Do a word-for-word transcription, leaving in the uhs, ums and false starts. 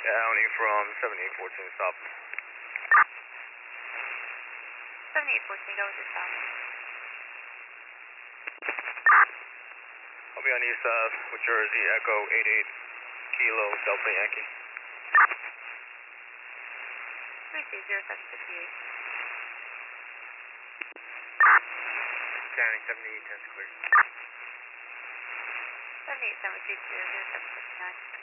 County from seventy-eight fourteen, stop. seventy-eight fourteen, go with your stop. I'll be on east of New Jersey, Echo eight eight, Kilo, Delta Yankee. three two zero seven fifty-eight. County seventy-eight ten, clear. seventy-eight seven two zero zero seven fifty-nine.